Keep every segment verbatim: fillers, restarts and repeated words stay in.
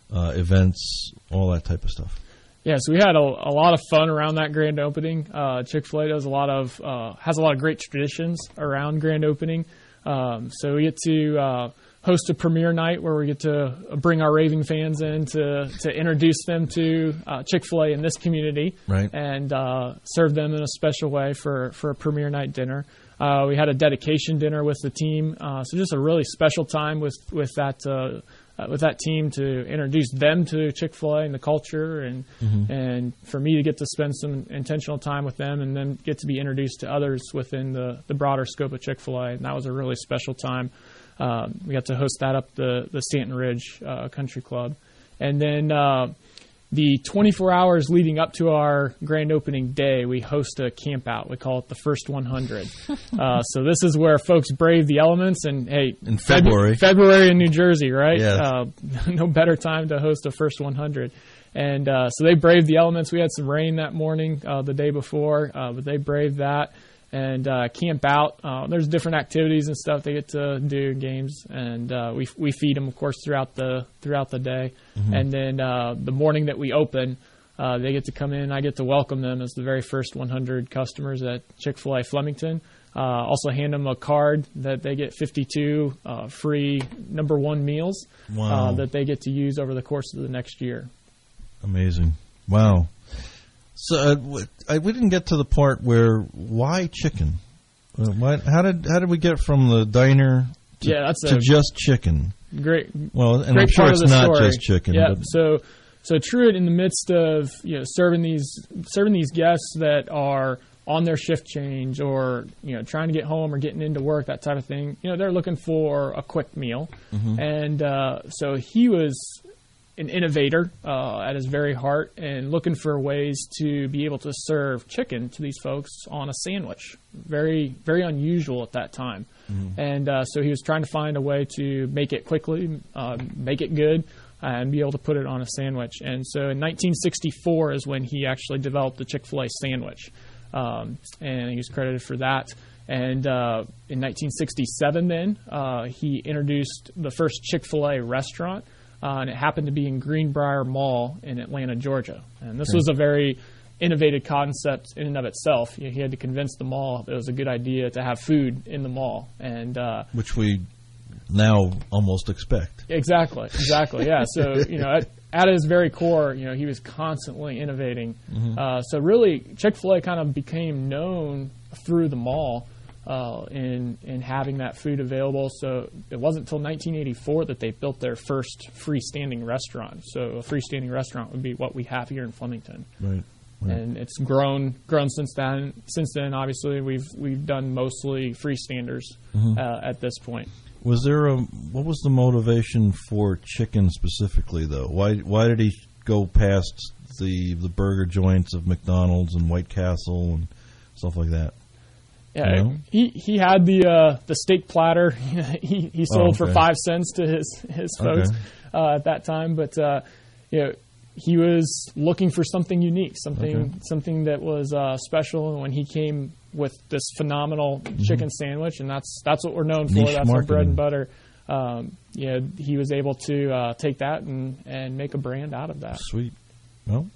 uh, events, all that type of stuff. Yeah, so we had a, a lot of fun around that grand opening. Uh, Chick-fil-A does a lot of uh, has a lot of great traditions around grand opening. Um, so we get to uh, host a premiere night where we get to bring our raving fans in to to introduce them to uh, Chick-fil-A in this community, right, and uh, serve them in a special way for for a premiere night dinner. Uh, we had a dedication dinner with the team, uh, so just a really special time with with that. Uh, Uh, with that team to introduce them to Chick-fil-A and the culture, and mm-hmm. and for me to get to spend some intentional time with them, and then get to be introduced to others within the, the broader scope of Chick-fil-A. And that was a really special time. Um, we got to host that up the, the Stanton Ridge uh, Country Club. And then uh, the twenty-four hours leading up to our grand opening day, we host a camp out. We call it the First one hundred. uh, so this is where folks brave the elements. And, hey, in February. Feb- February in New Jersey, right? Yeah. Uh, no better time to host a First one hundred. And uh, so they braved the elements. We had some rain that morning, uh, the day before, uh, but they braved that. And uh, camp out. Uh, there's different activities and stuff they get to do, games, and uh, we we feed them, of course, throughout the throughout the day. Mm-hmm. And then uh, the morning that we open, uh, they get to come in. I get to welcome them as the very first one hundred customers at Chick-fil-A Flemington. Uh, also hand them a card that they get fifty-two uh, free number one meals wow. uh, that they get to use over the course of the next year. Amazing! Wow. So uh, I, we didn't get to the part where why chicken? Uh, why, how did how did we get from the diner to, yeah, that's to just chicken? Great. Well, and great I'm sure part it's of the not story. just chicken. Yeah. But So so Truett, in the midst of you know serving these serving these guests that are on their shift change or you know trying to get home or getting into work, that type of thing, you know they're looking for a quick meal, mm-hmm. and uh, so he was an innovator uh, at his very heart, and looking for ways to be able to serve chicken to these folks on a sandwich. Very, very unusual at that time. Mm-hmm. And uh, so he was trying to find a way to make it quickly, uh, make it good, uh, and be able to put it on a sandwich. And so in nineteen sixty-four is when he actually developed the Chick-fil-A sandwich. Um, and he was credited for that. And uh, in nineteen sixty-seven then, uh, he introduced the first Chick-fil-A restaurant. Uh, and it happened to be in Greenbrier Mall in Atlanta, Georgia. And this okay. was a very innovative concept in and of itself. You know, he had to convince the mall that it was a good idea to have food in the mall. and uh, Which we now almost expect. Exactly, exactly, yeah. So, you know, at, at his very core, you know, he was constantly innovating. Mm-hmm. Uh, so really, Chick-fil-A kind of became known through the mall. Uh, in in having that food available. So it wasn't until nineteen eighty-four that they built their first freestanding restaurant. So a freestanding restaurant would be what we have here in Flemington. Right. right. And it's grown grown since then. Since then, obviously, we've we've done mostly freestanders mm-hmm. uh, at this point. Was there a what was the motivation for chicken specifically, though? Why why did he go past the the burger joints of McDonald's and White Castle and stuff like that? Yeah, you know? he he had the uh, the steak platter. he he sold oh, okay. for five cents to his his folks okay. uh, at that time. But uh, you know, he was looking for something unique, something okay. something that was uh, special. And when he came with this phenomenal mm-hmm. chicken sandwich, and that's that's what we're known for. Niche that's marketing. our bread and butter. Um, you know, he was able to uh, take that and, and make a brand out of that. Sweet. Well,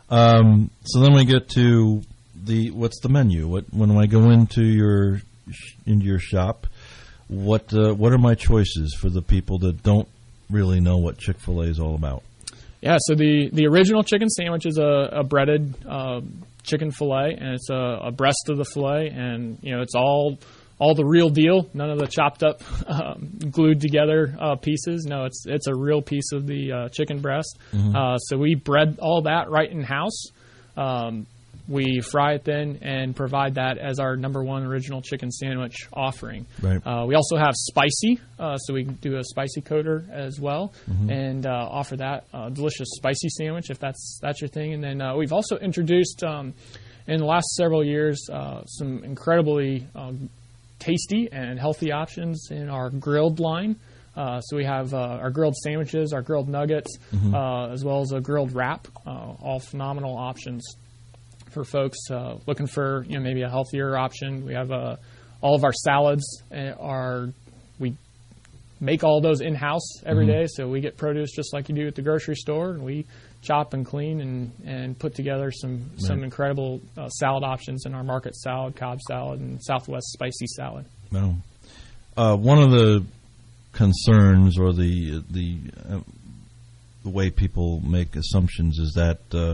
um, so then we get to. The what's the menu? What when I go into your into your shop, what uh, what are my choices for the people that don't really know what Chick-fil-A is all about? Yeah, so the, the original chicken sandwich is a, a breaded uh, chicken fillet, and it's a, a breast of the fillet, and you know it's all all the real deal, none of the chopped up, um, glued together uh, pieces. No, it's it's a real piece of the uh, chicken breast. Mm-hmm. Uh, so we bread all that right in house. Um, We fry it then and provide that as our number one original chicken sandwich offering. Right. Uh, we also have spicy, uh, so we do a spicy coater as well, mm-hmm. and uh, offer that uh, delicious spicy sandwich if that's that's your thing. And then uh, we've also introduced um, in the last several years uh, some incredibly um, tasty and healthy options in our grilled line. Uh, so we have uh, our grilled sandwiches, our grilled nuggets, mm-hmm. uh, as well as a grilled wrap, uh, all phenomenal options for folks uh, looking for you know maybe a healthier option. We have uh, all of our salads are we make all those in-house every Mhm. day. So we get produce just like you do at the grocery store, and we chop and clean and, and put together some, some Right. incredible uh, salad options in our market salad, Cobb salad, and Southwest spicy salad. No. Uh, one of the concerns or the the uh, the way people make assumptions is that uh,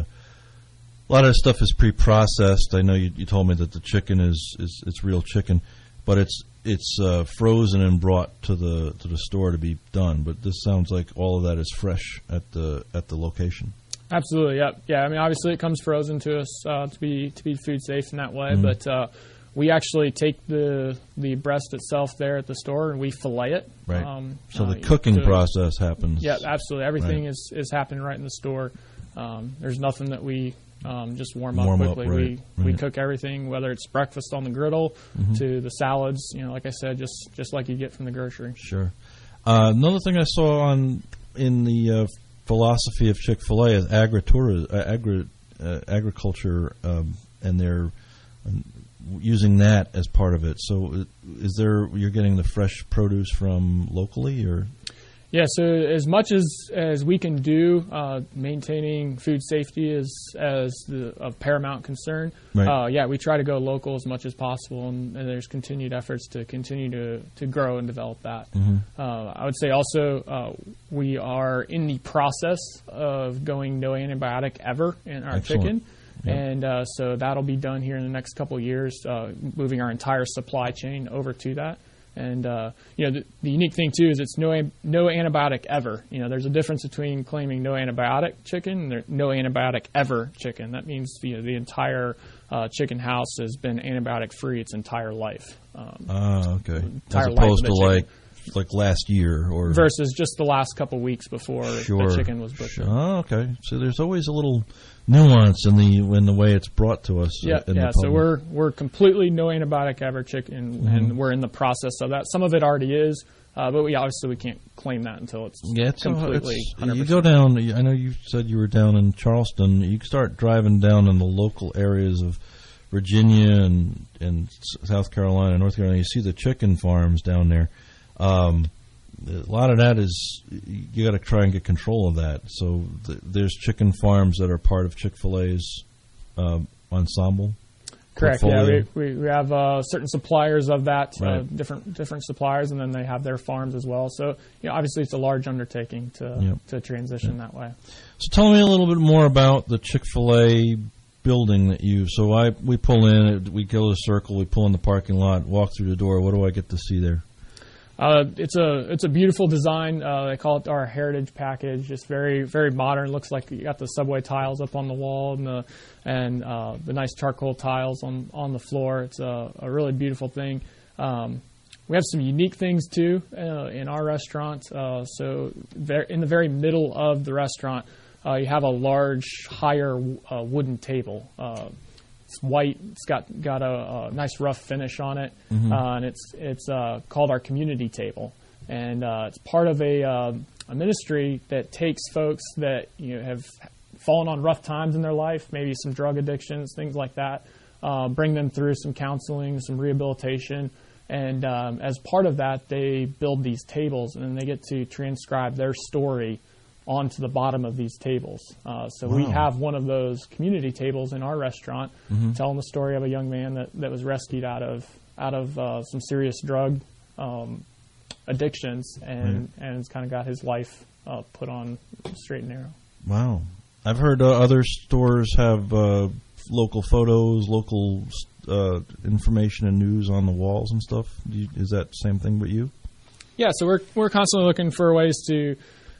a lot of this stuff is pre-processed. I know you, you told me that the chicken is, is it's real chicken, but it's it's uh, frozen and brought to the to the store to be done. But this sounds like all of that is fresh at the at the location. Absolutely, yeah, yeah. I mean, obviously, it comes frozen to us uh, to be to be food safe in that way. Mhm. But uh, we actually take the the breast itself there at the store and we fillet it. Right. Um, So uh, the cooking to- process happens. Yeah, absolutely. Everything Right. is, is happening right in the store. Um, there's nothing that we um, just warm up Warm up, quickly. right, we we right. cook everything, whether it's breakfast on the griddle Mhm. to the salads. You know, like I said, just just like you get from the grocery. Sure. Uh, another thing I saw on in the uh, philosophy of Chick-fil-A is agritourism, uh, agri, uh, agriculture, um, and they're um, using that as part of it. So, uh, is there you're getting the fresh produce from locally, or Yeah, so as much as, as we can do, uh, maintaining food safety is as the, of paramount concern. Right. Uh, yeah, we try to go local as much as possible, and, and there's continued efforts to continue to, to grow and develop that. Mhm. Uh, I would say also uh, we are in the process of going no antibiotic ever in our Excellent. chicken. Yeah. And uh, so that'll be done here in the next couple of years, uh, moving our entire supply chain over to that. And, uh, you know, the, the unique thing, too, is it's no an- no antibiotic ever. You know, there's a difference between claiming no antibiotic chicken and there- no antibiotic ever chicken. That means, you know, the entire uh, chicken house has been antibiotic-free its entire life. Um, ah, okay, entire as life opposed of to the like like last year or versus just the last couple weeks before Sure. the chicken was butchered. Oh, okay. So there's always a little nuance in the in the way it's brought to us. uh, Yeah, in yeah. the So public. we're we're completely no antibiotic ever chicken, Mhm. and we're in the process of that. Some of it already is, uh, but we obviously we can't claim that until it's Yeah, it's completely. It's, one hundred you percent. go down. I know you said you were down in Charleston. You start driving down in the local areas of Virginia and and South Carolina, North Carolina. You see the chicken farms down there. Um, a lot of that is you got to try and get control of that. So th- there's chicken farms that are part of Chick-fil-A's uh, ensemble. Correct. Yeah, portfolio. we, we, we have uh, certain suppliers of that, uh, Right. different different suppliers, and then they have their farms as well. So, you know, obviously, it's a large undertaking to Yep. to transition that way. So tell me a little bit more about the Chick-fil-A building that you. So I we pull in, we go to the circle, we pull in the parking lot, walk through the door. What do I get to see there? Uh, it's a it's a beautiful design. Uh, they call it our heritage package. Just very very modern. Looks like you got the subway tiles up on the wall and the and uh, the nice charcoal tiles on on the floor. It's a, a really beautiful thing. Um, we have some unique things too uh, in our restaurant. Uh, so ver- in the very middle of the restaurant, uh, you have a large higher uh, wooden table. Uh, It's white. It's got got a, a nice rough finish on it, Mhm. uh, and it's it's uh, called our community table, and uh, it's part of a uh, a ministry that takes folks that you know have fallen on rough times in their life, maybe some drug addictions, things like that, uh, bring them through some counseling, some rehabilitation, and um, as part of that, they build these tables, and then they get to transcribe their story onto the bottom of these tables. Uh, so we Wow. have one of those community tables in our restaurant, Mhm. telling the story of a young man that, that was rescued out of out of uh, some serious drug um, addictions, and and it's kind of got his life uh, put on straight and narrow. Wow, I've heard uh, other stores have uh, local photos, local uh, information and news on the walls and stuff. Do you, is that the same thing with you? Yeah, so we're we're constantly looking for ways to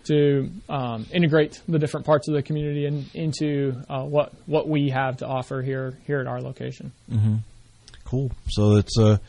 to um, integrate the different parts of the community in, into uh, what what we have to offer here here at our location. Mm-hmm. Cool. So it's uh,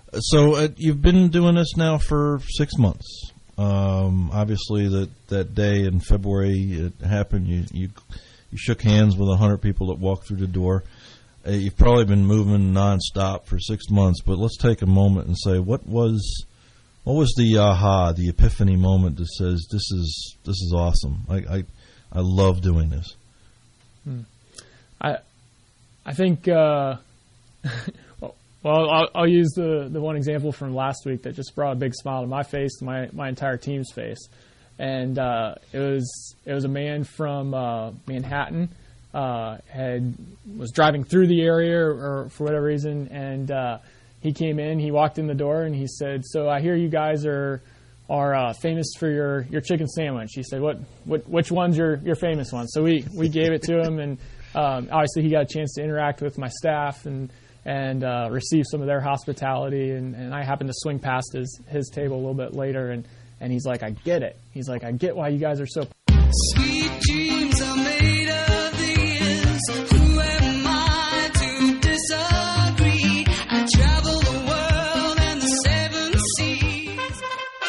so uh, you've been doing this now for six months. Um, obviously, that, that day in February it happened. You you you shook hands with a hundred people that walked through the door. Uh, you've probably been moving nonstop for six months. But let's take a moment and say what was what was the aha, the epiphany moment that says this is this is awesome. I I, I love doing this. I I think uh, well, Well, I'll, I'll use the, the one example from last week that just brought a big smile to my face, to my, my entire team's face. And uh, it was it was a man from uh, Manhattan, uh, had was driving through the area or, or for whatever reason, and uh, he came in, he walked in the door, and he said, "So I hear you guys are are uh, famous for your, your chicken sandwich." He said, "What what which one's your, your famous one?" So we, we gave it to him, and um, obviously he got a chance to interact with my staff and and uh, receive some of their hospitality, and, and I happened to swing past his, his table a little bit later, and, and he's like, "I get it." He's like, "I get why you guys are so..." Sweet dreams are made of these. Who am I to disagree? I travel the world and the seven seas.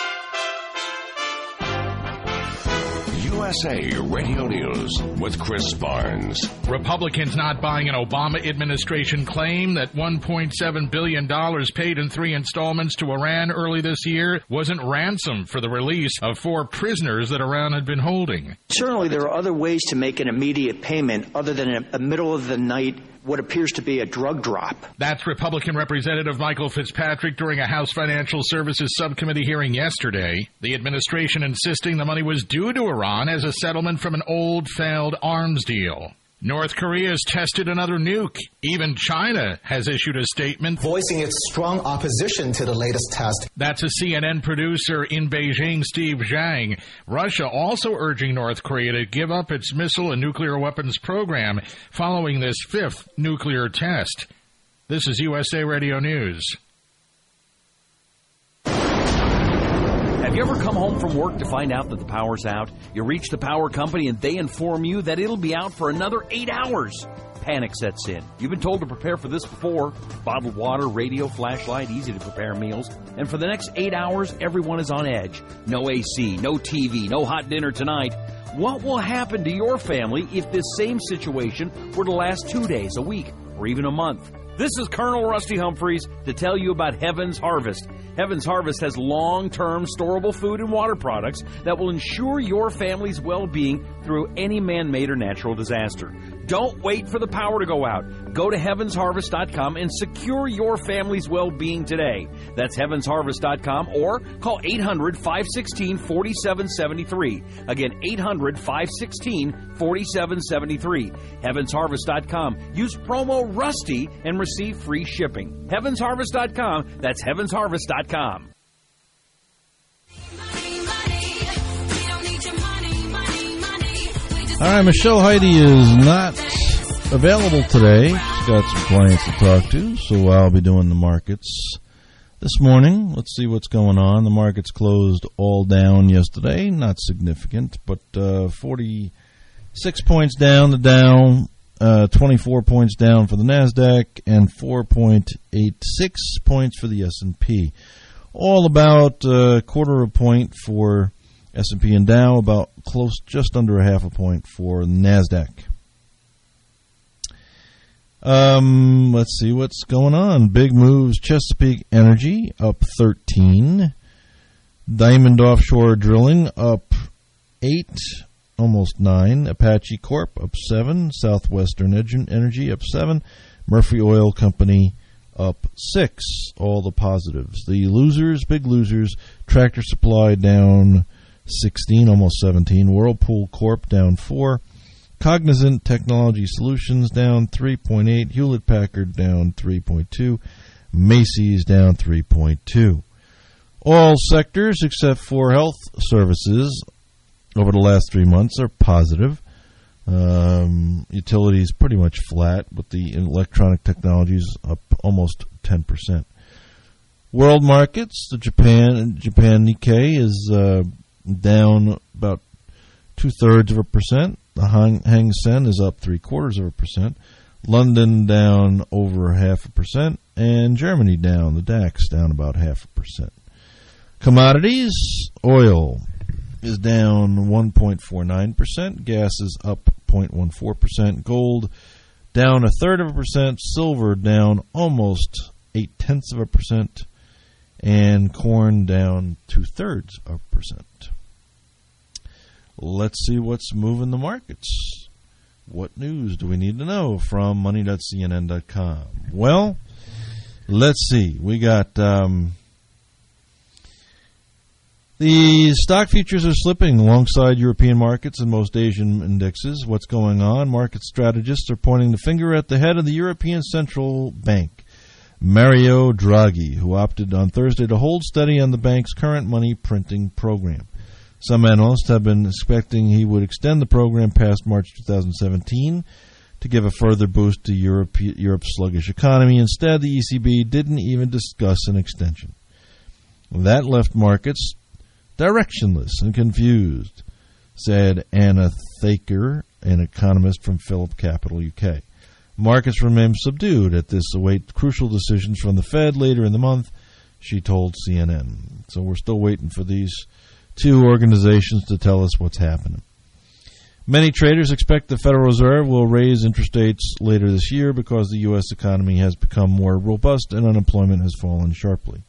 U S A Radio News with Chris Barnes. Republicans not buying an Obama administration claim that one point seven billion dollars paid in three installments to Iran early this year wasn't ransom for the release of four prisoners that Iran had been holding. Certainly there are other ways to make an immediate payment other than a, a middle-of-the-night, what appears to be a drug drop. That's Republican Representative Michael Fitzpatrick during a House Financial Services Subcommittee hearing yesterday. The administration insisting the money was due to Iran as a settlement from an old failed arms deal. North Korea has tested another nuke. Even China has issued a statement voicing its strong opposition to the latest test. That's a C N N producer in Beijing, Steve Zhang. Russia also urging North Korea to give up its missile and nuclear weapons program following this fifth nuclear test. This is U S A Radio News. Have you ever come home from work to find out that the power's out? You reach the power company and they inform you that it'll be out for another eight hours. Panic sets in. You've been told to prepare for this before. Bottled water, radio, flashlight, easy to prepare meals. And for the next eight hours, everyone is on edge. No A C, no T V, no hot dinner tonight. What will happen to your family if this same situation were to last two days, a week, or even a month? This is Colonel Rusty Humphreys to tell you about Heaven's Harvest. Heaven's Harvest has long-term storable food and water products that will ensure your family's well-being through any man-made or natural disaster. Don't wait for the power to go out. Go to heavens harvest dot com and secure your family's well-being today. That's heavens harvest dot com or call eight hundred, five one six, four seven seven three. Again, eight hundred, five one six, four seven seven three. heavens harvest dot com. Use promo RUSTY and receive free shipping. heavens harvest dot com. That's heavens harvest dot com. All right, Michelle Heidi is not available today. She's got some clients to talk to, so I'll be doing the markets this morning. Let's see what's going on. The markets closed all down yesterday. Not significant, but uh, forty-six points down the Dow, uh, twenty-four points down for the NASDAQ, and four point eight six points for the S and P. All about a quarter of a point for S and P and Dow, about close, just under a half a point for NASDAQ. Um, let's see what's going on. Big moves. Chesapeake Energy up thirteen. Diamond Offshore Drilling up eight, almost nine. Apache Corp up seven. Southwestern Energy up seven. Murphy Oil Company up six. All the positives. The losers, big losers. Tractor Supply down sixteen, almost seventeen. Whirlpool Corp down four. Cognizant Technology Solutions down three point eight. Hewlett Packard down three point two. Macy's down three point two. All sectors except for health services over the last three months are positive. Um, utilities pretty much flat, but the electronic technologies up almost ten percent. World markets, the Japan Japan Nikkei is uh, down about two-thirds of a percent. The Hang, Hang Seng is up three-quarters of a percent. London down over half a percent. And Germany down. The DAX down about half a percent. Commodities, oil is down one point four nine percent. Gas is up zero point one four percent. Gold down a third of a percent. Silver down almost eight-tenths of a percent. And corn down two-thirds of a percent. Let's see what's moving the markets. What news do we need to know from money dot c n n dot com? Well, Let's see. We got um, the stock futures are slipping alongside European markets and most Asian indexes. What's going on? Market strategists are pointing the finger at the head of the European Central Bank, Mario Draghi, who opted on Thursday to hold steady on the bank's current money printing program. Some analysts have been expecting he would extend the program past March twenty seventeen to give a further boost to Europe, Europe's sluggish economy. Instead, the E C B didn't even discuss an extension. That left markets directionless and confused, said Anna Thaker, an economist from Phillip Capital U K. Markets remain subdued at this await crucial decisions from the Fed later in the month, she told C N N. So we're still waiting for these two organizations to tell us what's happening. Many traders expect the Federal Reserve will raise interest rates later this year because the U S economy has become more robust and unemployment has fallen sharply.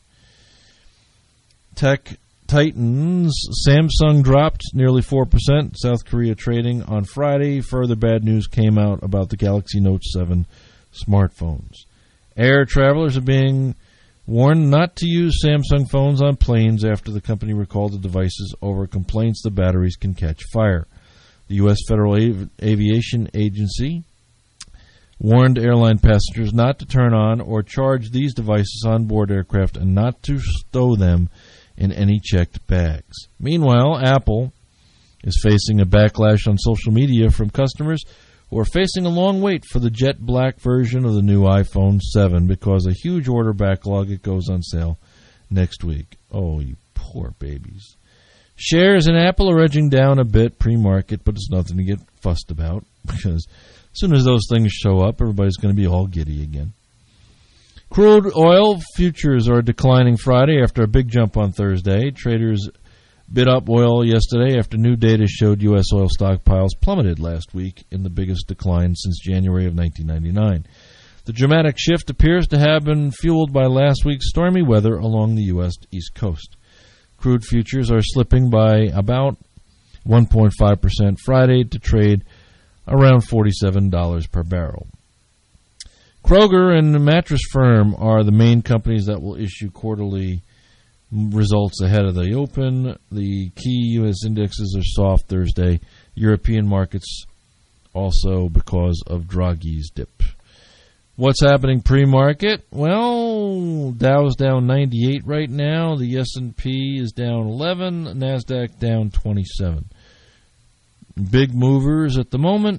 Tech titans, Samsung dropped nearly four percent. South Korea trading on Friday. Further bad news came out about the Galaxy Note seven smartphones. Air travelers are being warned not to use Samsung phones on planes after the company recalled the devices over complaints the batteries can catch fire. The U S Federal Av- Aviation Agency warned airline passengers not to turn on or charge these devices on board aircraft and not to stow them in any checked bags. Meanwhile, Apple is facing a backlash on social media from customers who are facing a long wait for the jet black version of the new iPhone seven because a huge order backlog. It goes on sale next week. Oh, you poor babies. Shares in Apple are edging down a bit pre-market, but it's nothing to get fussed about because as soon as those things show up, everybody's going to be all giddy again. Crude oil futures are declining Friday after a big jump on Thursday. Traders bid up oil yesterday after new data showed U S oil stockpiles plummeted last week in the biggest decline since January of nineteen ninety-nine. The dramatic shift appears to have been fueled by last week's stormy weather along the U S East Coast. Crude futures are slipping by about one point five percent Friday to trade around forty-seven dollars per barrel. Kroger and the Mattress Firm are the main companies that will issue quarterly results ahead of the open. The key U S indexes are soft Thursday. European markets also because of Draghi's dip. What's happening pre-market? Well, Dow's down ninety-eight right now. The S and P is down eleven. NASDAQ down twenty-seven. Big movers at the moment.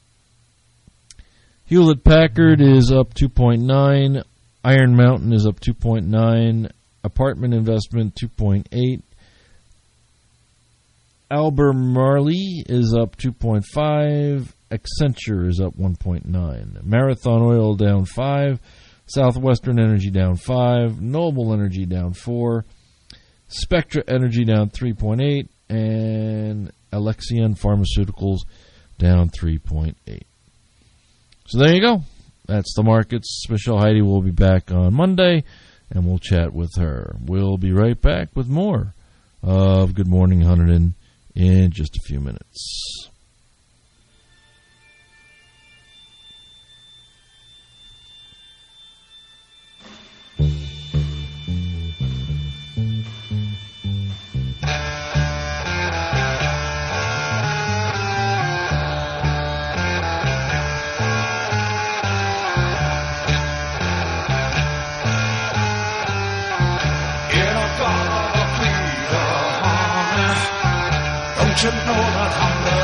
Hewlett-Packard is up two point nine. Iron Mountain is up two point nine. Apartment Investment two point eight. Albemarle is up two point five. Accenture is up one point nine. Marathon Oil down five. Southwestern Energy down five. Noble Energy down four. Spectra Energy down three point eight. And Alexion Pharmaceuticals down three point eight. So there you go. That's the markets. Michelle Heidi will be back on Monday, and we'll chat with her. We'll be right back with more of Good Morning Hunterdon in just a few minutes. You know that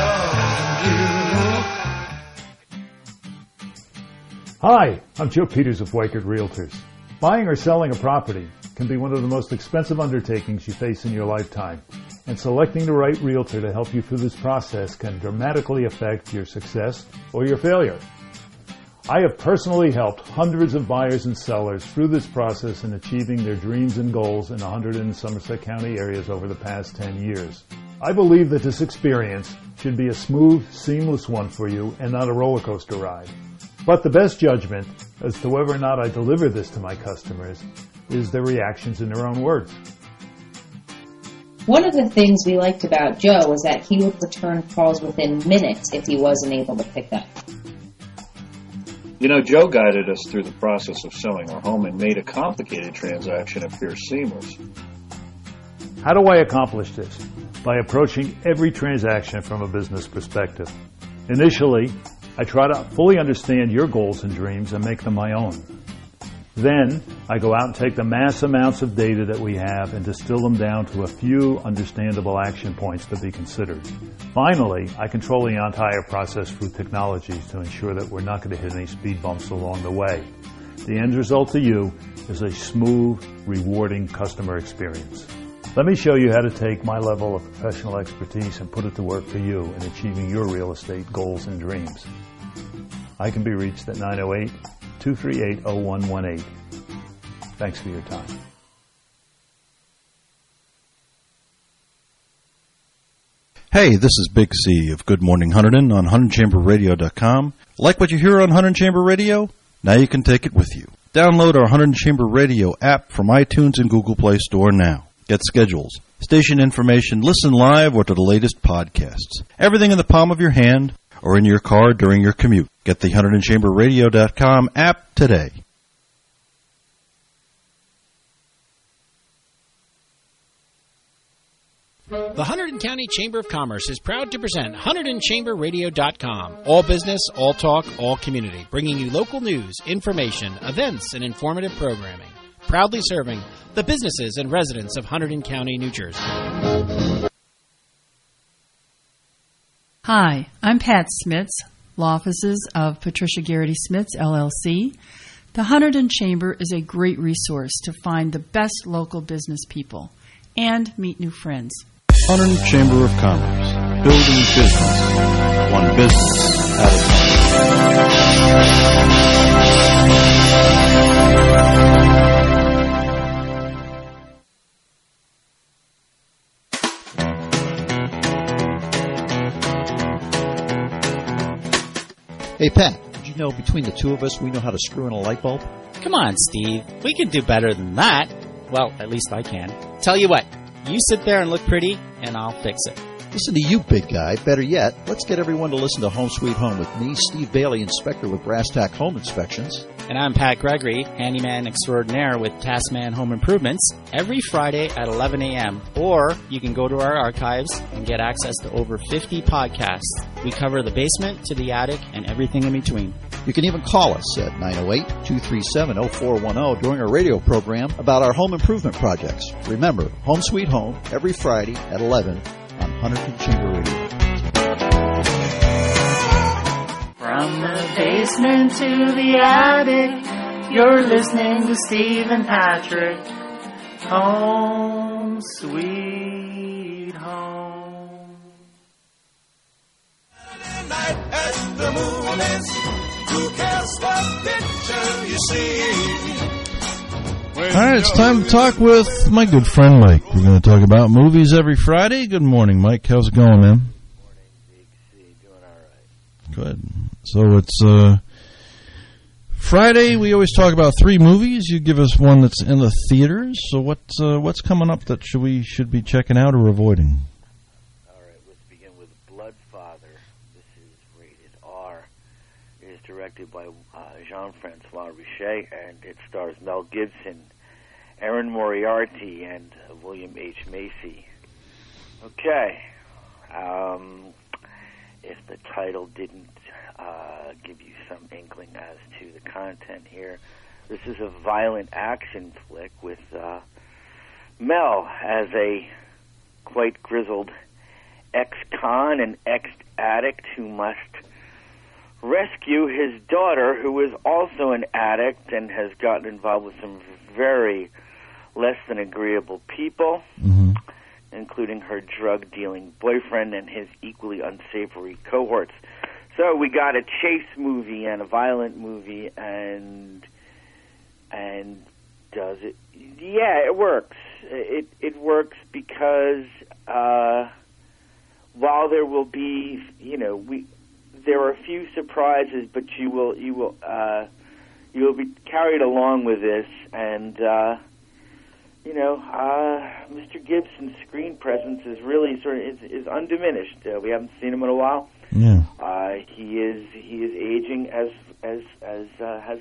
I'm loving you. Hi, I'm Joe Peters of Weichert Realtors. Buying or selling a property can be one of the most expensive undertakings you face in your lifetime, and selecting the right realtor to help you through this process can dramatically affect your success or your failure. I have personally helped hundreds of buyers and sellers through this process in achieving their dreams and goals in one hundred and Somerset County areas over the past ten years. I believe that this experience should be a smooth, seamless one for you and not a roller coaster ride. But the best judgment as to whether or not I deliver this to my customers is their reactions in their own words. One of the things we liked about Joe was that he would return calls within minutes if he wasn't able to pick up. You know, Joe guided us through the process of selling our home and made a complicated transaction appear seamless. How do I accomplish this? By approaching every transaction from a business perspective. Initially, I try to fully understand your goals and dreams and make them my own. Then, I go out and take the mass amounts of data that we have and distill them down to a few understandable action points to be considered. Finally, I control the entire process through technologies to ensure that we're not going to hit any speed bumps along the way. The end result to you is a smooth, rewarding customer experience. Let me show you how to take my level of professional expertise and put it to work for you in achieving your real estate goals and dreams. I can be reached at nine oh eight, two three eight, oh one one eight. Thanks for your time. Hey, this is Big C of Good Morning Hunterdon on Hunterdon Chamber Radio dot com. Like what you hear on Hunterdon Chamber Radio? Now you can take it with you. Download our Hunterdon Chamber Radio app from iTunes and Google Play Store now. Get schedules, station information, listen live, or to the latest podcasts. Everything in the palm of your hand or in your car during your commute. Get the Hunterdon Chamber Radio dot com app today. The Hunterdon County Chamber of Commerce is proud to present Hunterdon Chamber Radio dot com. All business, all talk, all community. Bringing you local news, information, events, and informative programming. Proudly serving the businesses and residents of Hunterdon County, New Jersey. Hi, I'm Pat Smits, law offices of Patricia Garrity Smits, L L C. The Hunterdon Chamber is a great resource to find the best local business people and meet new friends. Hunterdon Chamber of Commerce, building business, one business at a time. Hey, Pat, did you know between the two of us we know how to screw in a light bulb? Come on, Steve. We can do better than that. Well, at least I can. Tell you what, you sit there and look pretty, and I'll fix it. Listen to you, big guy. Better yet, let's get everyone to listen to Home Sweet Home with me, Steve Bailey, inspector with Brass Tack Home Inspections. And I'm Pat Gregory, handyman extraordinaire with Taskman Home Improvements, every Friday at eleven a.m. Or you can go to our archives and get access to over fifty podcasts. We cover the basement to the attic and everything in between. You can even call us at nine oh eight, two three seven, oh four one oh during our radio program about our home improvement projects. Remember, Home Sweet Home, every Friday at eleven on Hunterdon Chamber Radio. From the basement to the attic, you're listening to Steve and Patrick. Home Sweet Home. Night as the moon is, who cares what picture you see? All right, it's time to talk with my good friend Mike. We're going to talk about movies every Friday. Good morning, Mike. How's it going, man? Morning, Big C. Doing all right. Good. So it's uh, Friday. We always talk about three movies. You give us one that's in the theaters. So what's uh, what's coming up that should we should be checking out or avoiding? All right, let's begin with Bloodfather. This is rated R. It is directed by uh, Jean-Francois Richet, and it stars Mel Gibson, Erin Moriarty, and uh, William H. Macy. Okay. Um, if the title didn't uh, give you some inkling as to the content here, this is a violent action flick with uh, Mel as a quite grizzled ex-con and ex-addict who must rescue his daughter, who is also an addict and has gotten involved with some very less than agreeable people, mm-hmm. including her drug-dealing boyfriend and his equally unsavory cohorts. So we got a chase movie and a violent movie, and and does it? Yeah, it works. It it works because uh, while there will be, you know, we. There are a few surprises, but you will you will uh, you will be carried along with this, and uh, you know uh, Mister Gibson's screen presence is really sort of is, is undiminished. Uh, we haven't seen him in a while. Yeah. Uh, he is he is aging as as as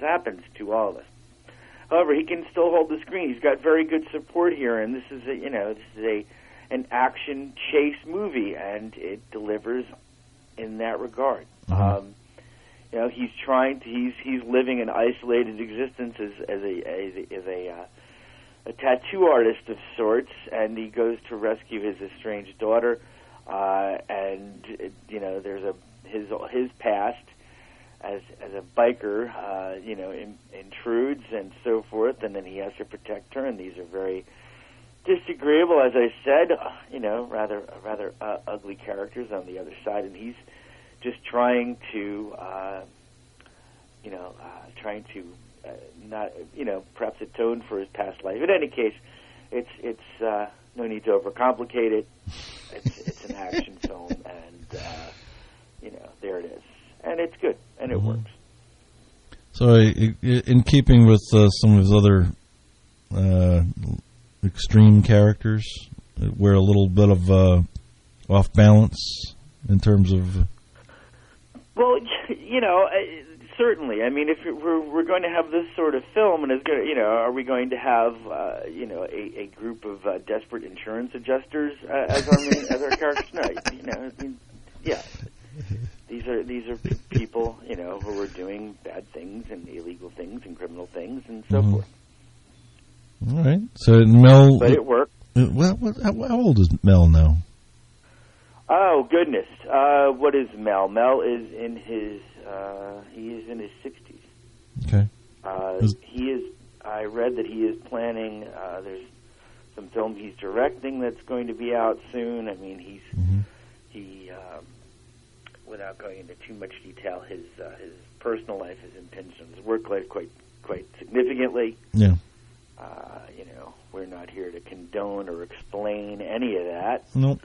happens to all of us. However, he can still hold the screen. He's got very good support here, and this is a, you know, this is a an action chase movie, and it delivers in that regard. Uh-huh. Um, you know, he's trying to he's he's living an isolated existence as as a as a, as a, uh, a tattoo artist of sorts, and he goes to rescue his estranged daughter. Uh, and you know, there's a his his past as as a biker, uh, you know, in, intrudes and so forth, and then he has to protect her. And these are very disagreeable, as I said, uh, you know, rather rather uh, ugly characters on the other side, and he's just trying to, uh, you know, uh, trying to uh, not, you know, perhaps atone for his past life. In any case, it's it's uh, no need to overcomplicate it. It's it's an action film, and uh, you know, there it is, and it's good, and it Mm-hmm. works. So, i- i- in keeping with uh, some of his other uh, extreme characters, we're a little bit of uh, off balance in terms of. Well, you know, uh, certainly. I mean, if we're we're going to have this sort of film, and it's going to, you know, are we going to have, uh, you know, a, a group of uh, desperate insurance adjusters uh, as our main, as our characters? No, you know, I mean, yeah. These are these are p- people, you know, who are doing bad things and illegal things and criminal things and so Mhm. forth. All right. So Mel. But it worked. Uh, well, what, how, how old is Mel now? Oh goodness, uh, what is Mel? Mel is in his uh, he is in his sixties. Okay. Uh, Is- he is. I read that he is planning. Uh, there's some film he's directing that's going to be out soon. I mean, he's Mm-hmm. he. Um, without going into too much detail, his uh, his personal life is impinged on his work life quite quite significantly. Yeah. Uh, you know, we're not here to condone or explain any of that. Nope.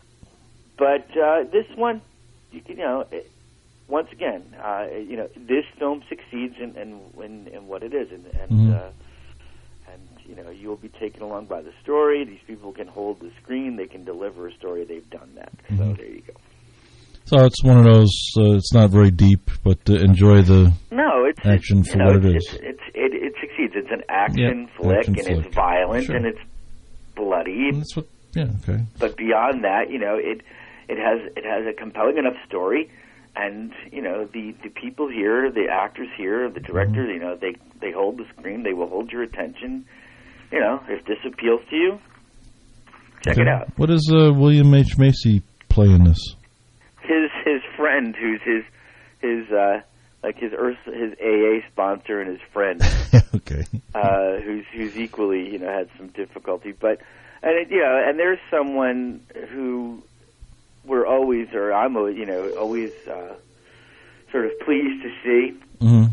But uh, this one, you, you know, it, once again, uh, you know, this film succeeds in in, in, in what it is, and and, Mhm. uh, and you know, you will be taken along by the story. These people can hold the screen; they can deliver a story. They've done that. So Mhm. there you go. So it's one of those. Uh, it's not very deep, but uh, enjoy the No, it's action it's, for you know, what it it's, is. It's, it's it, it succeeds. It's an action Yeah, flick, action and flick. it's violent, Sure. and it's bloody. That's what. Yeah. Okay. But beyond that, you know, it it has it has a compelling enough story, and you know, the, the people here, the actors here, the directors, Mm-hmm. you know, they they hold the screen, they will hold your attention. You know, if this appeals to you, check it Okay. out. What does uh, William H. Macy play in this? His his friend, who's his his uh, like his Urs- his A A sponsor and his friend. Okay. Uh, who's who's equally, you know, had some difficulty, but and it, you know, and there's someone who we're always, or I'm, always, you know, always uh, sort of pleased to see, Mm-hmm.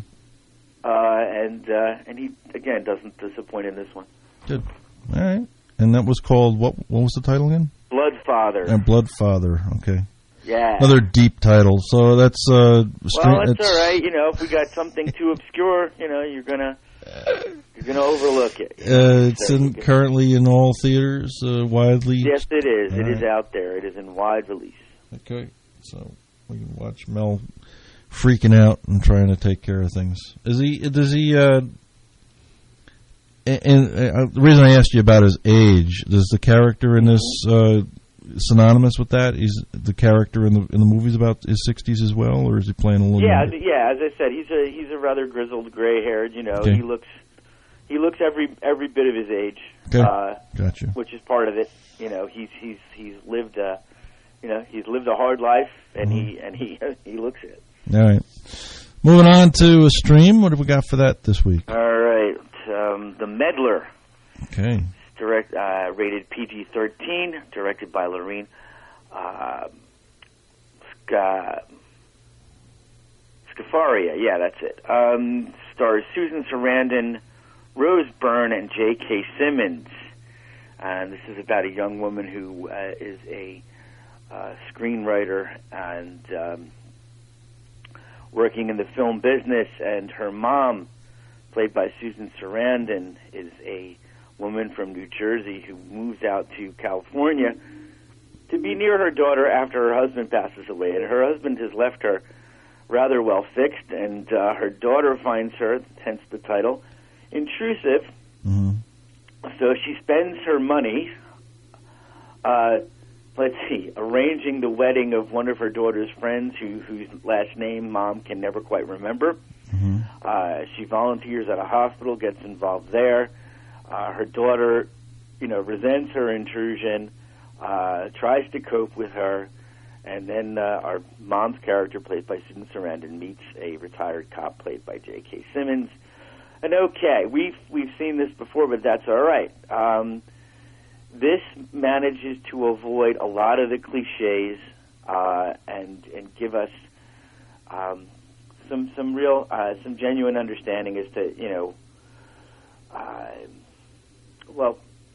uh, and uh, and he again doesn't disappoint in this one. Good. All right. And that was called what? What was the title again? Bloodfather. Uh, Bloodfather. Okay. Yeah. Another deep title. So that's uh. Well, that's all right. You know, if we got something too obscure, you know, you're gonna you're gonna overlook it. Uh, it's So in, you can- currently in all theaters, uh, widely. Yes, it is. All It is right. out there. It is in wide release. Okay, so we can watch Mel freaking out and trying to take care of things. Is he? Does he? Uh, and, and uh, the reason I asked you about his age, does the character in this uh, synonymous with that? Is the character in the in the movies about his sixties as well, or is he playing a little? Yeah, younger? yeah. As I said, he's a he's a rather grizzled, gray-haired. You know, Okay. he looks he looks every every bit of his age. Okay. Uh, Gotcha. Which is part of it. You know, he's he's he's lived a you know he's lived a hard life, and he and he he looks it. All right. Moving on to a stream. What have we got for that this week? All right, um, The Meddler, Okay. direct uh, rated P G thirteen, directed by Lorene uh, Sca- Scafaria. Yeah, that's it. Um, stars Susan Sarandon, Rose Byrne, and J K. Simmons. And this is about a young woman who uh, is a uh, screenwriter and um, working in the film business, and her mom, played by Susan Sarandon, is a woman from New Jersey who moves out to California to be near her daughter after her husband passes away. And her husband has left her rather well fixed, and uh, her daughter finds her, hence the title, intrusive. Mm-hmm. So she spends her money, uh, let's see, arranging the wedding of one of her daughter's friends who, whose last name Mom can never quite remember. Mm-hmm. Uh, she volunteers at a hospital, gets involved there. Uh, her daughter, you know, resents her intrusion, uh, tries to cope with her, and then uh, our mom's character, played by Susan Sarandon, meets a retired cop played by J K. Simmons. And okay, we've we've seen this before, but that's all right. Um, this manages to avoid a lot of the cliches uh, and and give us um, some some real uh, some genuine understanding as to, you know, uh, well,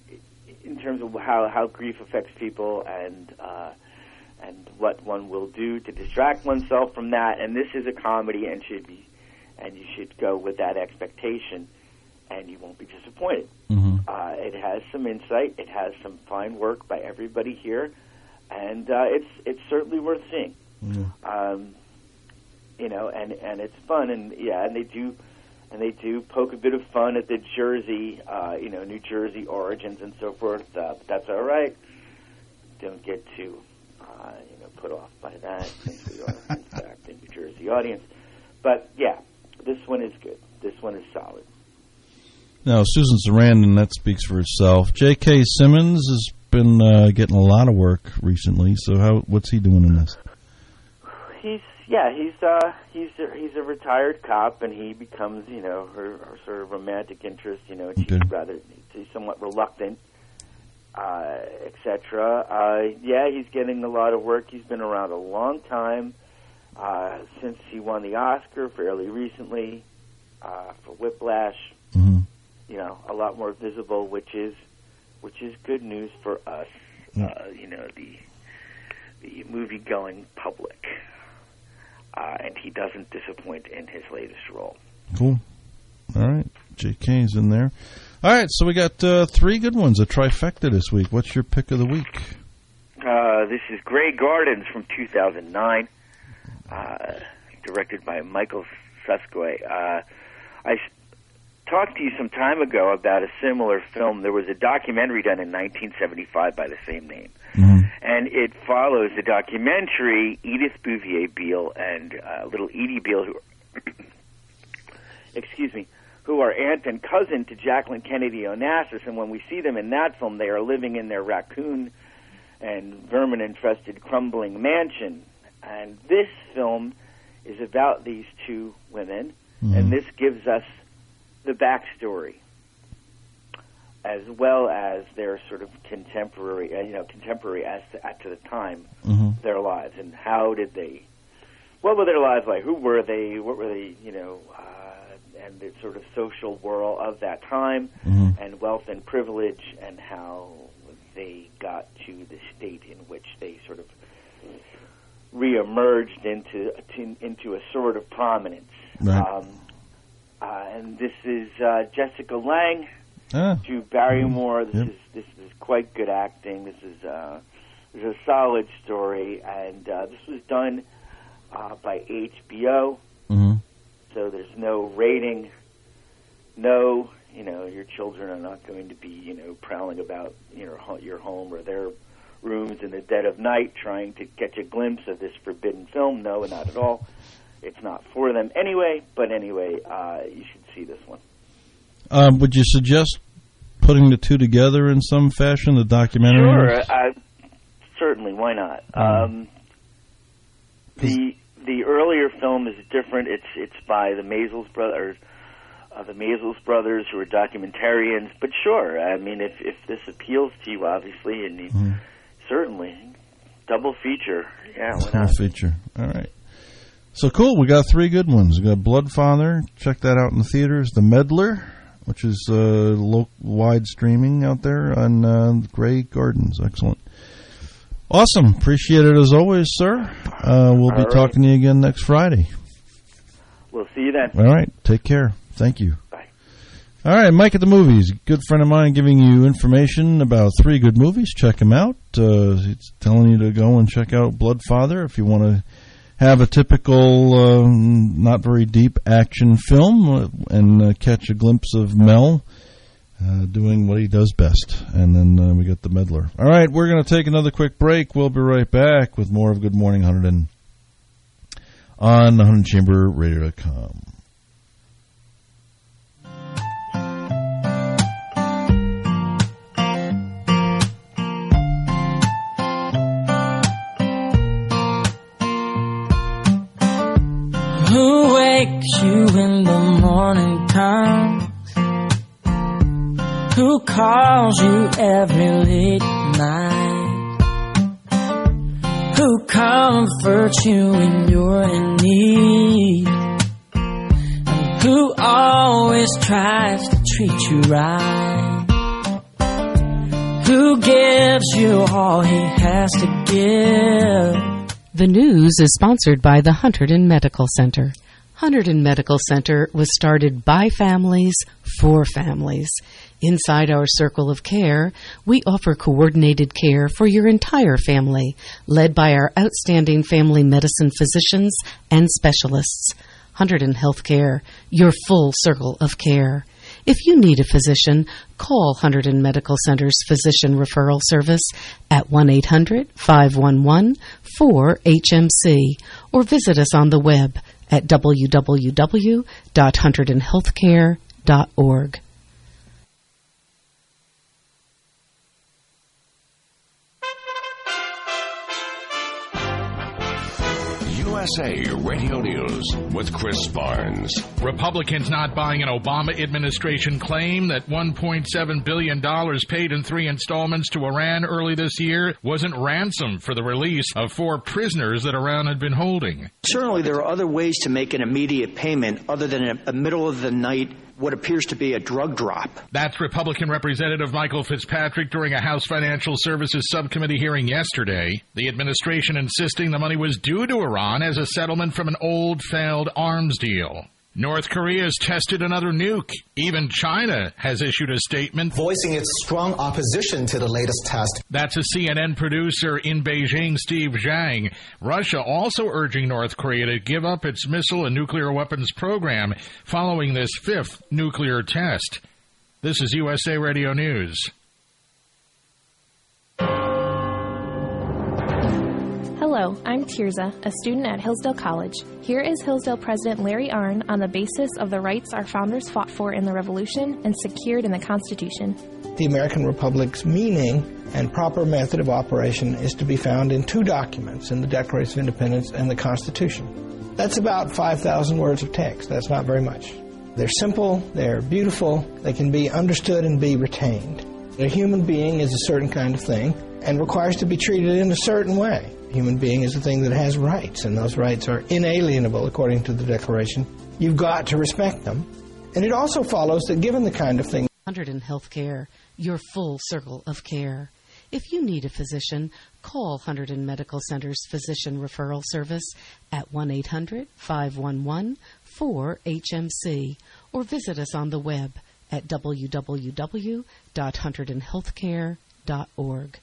in terms of how, how grief affects people and uh, and what one will do to distract oneself from that. And this is a comedy and should be, and you should go with that expectation, and you won't be disappointed. Mm-hmm. Uh, it has some insight. It has some fine work by everybody here, and uh, it's it's certainly worth seeing. Mm-hmm. Um, you know, and, and it's fun, and yeah, and they do. And they do poke a bit of fun at the Jersey, uh, you know, New Jersey origins and so forth. Uh, but that's all right. Don't get too, uh, you know, put off by that, since we are, in fact, a New Jersey audience. But, yeah, this one is good. This one is solid. Now, Susan Sarandon, that speaks for itself. J K. Simmons has been uh, getting a lot of work recently, so how what's he doing in this? He's yeah, he's uh, he's a, he's a retired cop, and he becomes, you know, her, her sort of romantic interest. You know, and she's Okay. rather she's somewhat reluctant, uh, et cetera. Uh, yeah, he's getting a lot of work. He's been around a long time, uh, since he won the Oscar fairly recently uh, for Whiplash. Mm-hmm. You know, a lot more visible, which is which is good news for us. Uh, you know, the the movie-going public. Uh, and he doesn't disappoint in his latest role. Cool. All right. J K's in there. All right, so we got uh, three good ones, a trifecta this week. What's your pick of the week? Uh, this is Grey Gardens from two thousand nine, uh, directed by Michael Suskoy. Uh, I s- talked to you some time ago about a similar film. There was a documentary done in nineteen seventy-five by the same name. Mm-hmm. And it follows the documentary Edith Bouvier Beale and uh, little Edie Beale, who, excuse me, who are aunt and cousin to Jacqueline Kennedy Onassis. And when we see them in that film, they are living in their raccoon and vermin-infested crumbling mansion. And this film is about these two women, Mm-hmm. and this gives us the backstory, as well as their sort of contemporary, uh, you know, contemporary as to, at to the time, Mm-hmm. their lives, and how did they, what were their lives like? Who were they? What were they? You know, uh, and the sort of social world of that time, Mm-hmm. and wealth and privilege, and how they got to the state in which they sort of reemerged into to, into a sort of prominence. Right. Um, uh, and this is uh, Jessica Lange. Ah. Drew Barrymore. This Yep. is this is quite good acting. This is uh, this is a solid story, and uh, this was done uh, by H B O. Mm-hmm. So there's no rating. No, you know, your children are not going to be, you know, prowling about, you know, ho- your home or their rooms in the dead of night trying to catch a glimpse of this forbidden film. No, not at all. It's not for them anyway. But anyway, uh, you should see this one. Um, would you suggest putting the two together in some fashion, the documentary? Sure, uh, certainly. Why not? Um, the the earlier film is different. It's it's by the Maysles brothers, uh, the Maysles brothers, who are documentarians. But sure, I mean, if if this appeals to you, obviously, and you, Mm-hmm. certainly, double feature. Yeah, why Full not? feature. All right. So cool. We got three good ones. We got Bloodfather. Check that out in the theaters. The Meddler, which is uh, lo- wide streaming out there on uh, Grey Gardens. Excellent. Awesome. Appreciate it as always, sir. Uh, we'll be All right. talking to you again next Friday. We'll see you then. All right. Take care. Thank you. Bye. All right. Mike at the Movies. Good friend of mine giving you information about three good movies. Check him out. Uh, he's telling you to go and check out Bloodfather if you want to have a typical, um, not very deep action film uh, and uh, catch a glimpse of Mel uh, doing what he does best. And then uh, we got the meddler. All right, we're going to take another quick break. We'll be right back with more of Good Morning Hunterdon on Hunterdon Chamber Radio dot com. Who wakes you in the morning time? Who calls you every late night? Who comforts you when you're in need? And who always tries to treat you right? Who gives you all he has to give? The news is sponsored by the Hunterdon Medical Center. Hunterdon Medical Center was started by families for families. Inside our circle of care, we offer coordinated care for your entire family, led by our outstanding family medicine physicians and specialists. Hunterdon Healthcare, your full circle of care. If you need a physician, call Hunterdon Medical Center's Physician Referral Service at one eight hundred five one one four H M C or visit us on the web at w w w dot hunterdon healthcare dot org. U S A Radio News with Chris Barnes. Republicans not buying an Obama administration claim that one point seven billion dollars paid in three installments to Iran early this year wasn't ransom for the release of four prisoners that Iran had been holding. Certainly there are other ways to make an immediate payment other than a, a middle-of-the-night what appears to be a drug drop. That's Republican Representative Michael Fitzpatrick during a House Financial Services Subcommittee hearing yesterday. The administration insisting the money was due to Iran as a settlement from an old failed arms deal. North Korea has tested another nuke. Even China has issued a statement voicing its strong opposition to the latest test. That's a C N N producer in Beijing, Steve Zhang. Russia also urging North Korea to give up its missile and nuclear weapons program following this fifth nuclear test. This is U S A Radio News. Hello, I'm Tirza, a student at Hillsdale College. Here is Hillsdale President Larry Arnn on the basis of the rights our founders fought for in the Revolution and secured in the Constitution. The American Republic's meaning and proper method of operation is to be found in two documents, in the Declaration of Independence and the Constitution. That's about five thousand words of text. That's not very much. They're simple, they're beautiful, they can be understood and be retained. A human being is a certain kind of thing and requires to be treated in a certain way. A human being is a thing that has rights, and those rights are inalienable according to the Declaration. You've got to respect them. And it also follows that given the kind of thing... Hunterdon Healthcare, your full circle of care. If you need a physician, call Hunterdon Medical Center's Physician Referral Service at one eight hundred five one one four H M C or visit us on the web at w w w dot hunterdon healthcare dot org.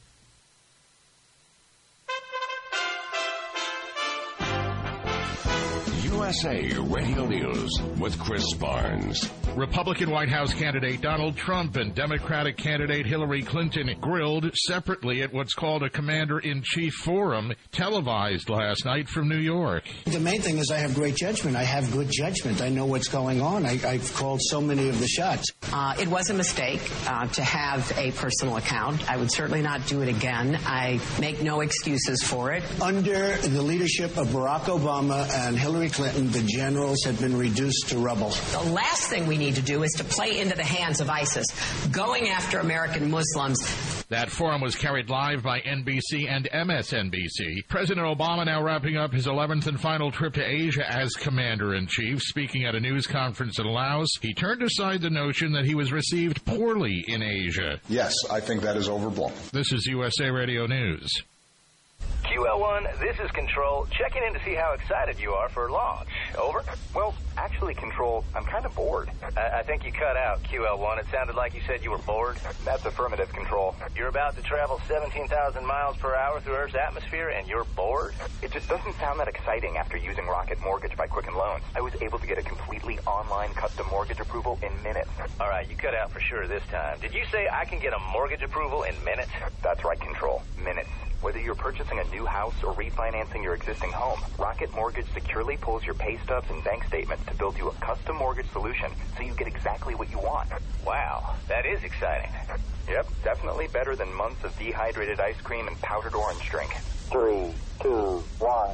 U S A Radio News with Chris Barnes. Republican White House candidate Donald Trump and Democratic candidate Hillary Clinton grilled separately at what's called a Commander-in-Chief Forum, televised last night from New York. The main thing is I have great judgment. I have good judgment. I know what's going on. I, I've called so many of the shots. Uh, it was a mistake uh, to have a personal account. I would certainly not do it again. I make no excuses for it. Under the leadership of Barack Obama and Hillary Clinton, the generals have been reduced to rubble. The last thing we need to do is to play into the hands of ISIS, going after American Muslims. That forum was carried live by N B C and M S N B C. President Obama now wrapping up his eleventh and final trip to Asia as Commander-in-Chief. Speaking at a news conference in Laos, he turned aside the notion that he was received poorly in Asia. Yes, I think that is overblown. This is U S A Radio News. Q L one, this is Control, checking in to see how excited you are for launch. Over. Well, actually, Control, I'm kind of bored. I, I think you cut out, Q L one. It sounded like you said you were bored. That's affirmative, Control. You're about to travel seventeen thousand miles per hour through Earth's atmosphere, and you're bored? It just doesn't sound that exciting after using Rocket Mortgage by Quicken Loans. I was able to get a completely online custom mortgage approval in minutes. All right, you cut out for sure this time. Did you say I can get a mortgage approval in minutes? That's right, Control. Minutes. Whether you're purchasing a new house or refinancing your existing home, Rocket Mortgage securely pulls your pay stubs and bank statements to build you a custom mortgage solution so you get exactly what you want. Wow, that is exciting. Yep, definitely better than months of dehydrated ice cream and powdered orange drink. Three, two, one.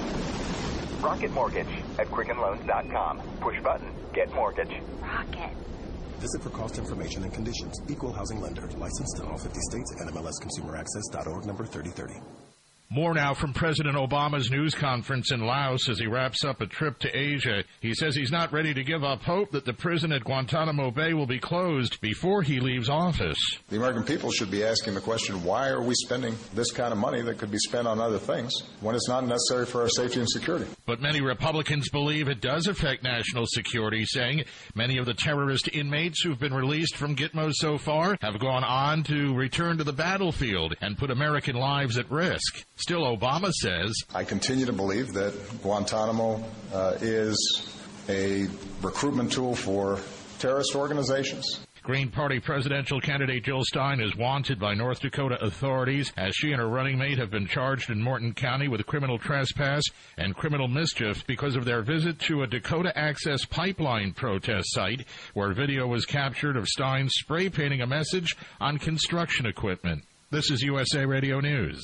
Rocket Mortgage at Quicken Loans dot com. Push button, get mortgage. Rocket. Visit for cost information and conditions. Equal housing lender. Licensed in all fifty states. N M L S Consumer Access dot org number thirty thirty. More now from President Obama's news conference in Laos as he wraps up a trip to Asia. He says he's not ready to give up hope that the prison at Guantanamo Bay will be closed before he leaves office. The American people should be asking the question, why are we spending this kind of money that could be spent on other things when it's not necessary for our safety and security? But many Republicans believe it does affect national security, saying many of the terrorist inmates who've been released from Gitmo so far have gone on to return to the battlefield and put American lives at risk. Still, Obama says, I continue to believe that Guantanamo uh, is a recruitment tool for terrorist organizations. Green Party presidential candidate Jill Stein is wanted by North Dakota authorities as she and her running mate have been charged in Morton County with criminal trespass and criminal mischief because of their visit to a Dakota Access Pipeline protest site where video was captured of Stein spray painting a message on construction equipment. This is U S A Radio News.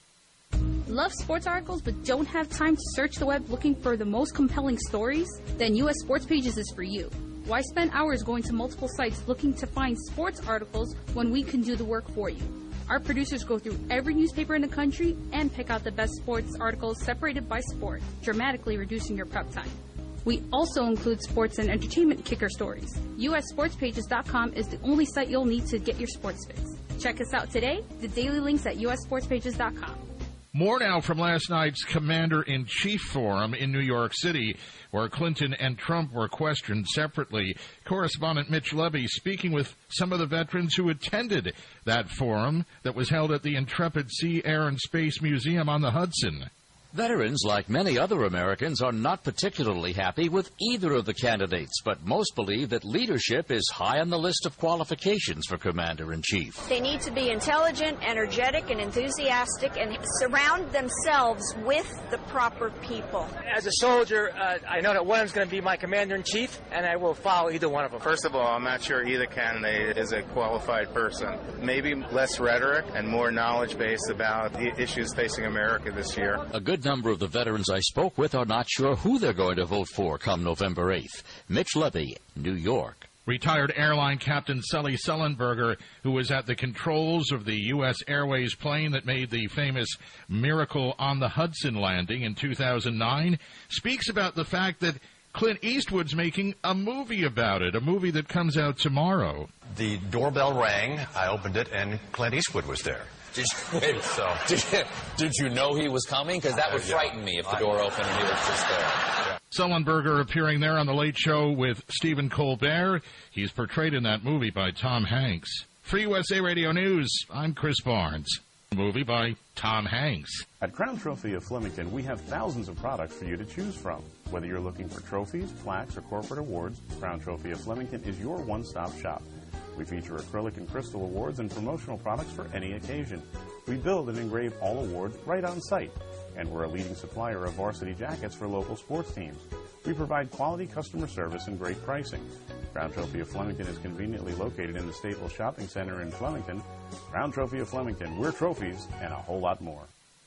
Love sports articles but don't have time to search the web looking for the most compelling stories? Then U S Sports Pages is for you. Why spend hours going to multiple sites looking to find sports articles when we can do the work for you? Our producers go through every newspaper in the country and pick out the best sports articles separated by sport, dramatically reducing your prep time. We also include sports and entertainment kicker stories. U S sports pages dot com is the only site you'll need to get your sports fix. Check us out today. The daily links at U S sports pages dot com. More now from last night's Commander-in-Chief Forum in New York City, where Clinton and Trump were questioned separately. Correspondent Mitch Levy speaking with some of the veterans who attended that forum that was held at the Intrepid Sea, Air, and Space Museum on the Hudson. Veterans, like many other Americans, are not particularly happy with either of the candidates, but most believe that leadership is high on the list of qualifications for Commander-in-Chief. They need to be intelligent, energetic, and enthusiastic, and surround themselves with the proper people. As a soldier, uh, I know that one of them is going to be my Commander-in-Chief, and I will follow either one of them. First of all, I'm not sure either candidate is a qualified person. Maybe less rhetoric and more knowledge base about the issues facing America this year. A good number of the veterans I spoke with are not sure who they're going to vote for come November eighth. Mitch Levy, New York. Retired airline captain Sully Sullenberger, who was at the controls of the U S Airways plane that made the famous Miracle on the Hudson landing in two thousand nine, speaks about the fact that Clint Eastwood's making a movie about it, a movie that comes out tomorrow. The doorbell rang, I opened it, and Clint Eastwood was there. Did you, wait, so. did, you, did you know he was coming? Because that would uh, yeah. frighten me if the door opened and he was just there. Yeah. Sullenberger appearing there on The Late Show with Stephen Colbert. He's portrayed in that movie by Tom Hanks. For U S A Radio News, I'm Chris Barnes. Movie by Tom Hanks. At Crown Trophy of Flemington, we have thousands of products for you to choose from. Whether you're looking for trophies, plaques, or corporate awards, Crown Trophy of Flemington is your one-stop shop. We feature acrylic and crystal awards and promotional products for any occasion. We build and engrave all awards right on site, and we're a leading supplier of varsity jackets for local sports teams. We provide quality customer service and great pricing. Crown Trophy of Flemington is conveniently located in the Staples Shopping Center in Flemington. Crown Trophy of Flemington, we're trophies and a whole lot more.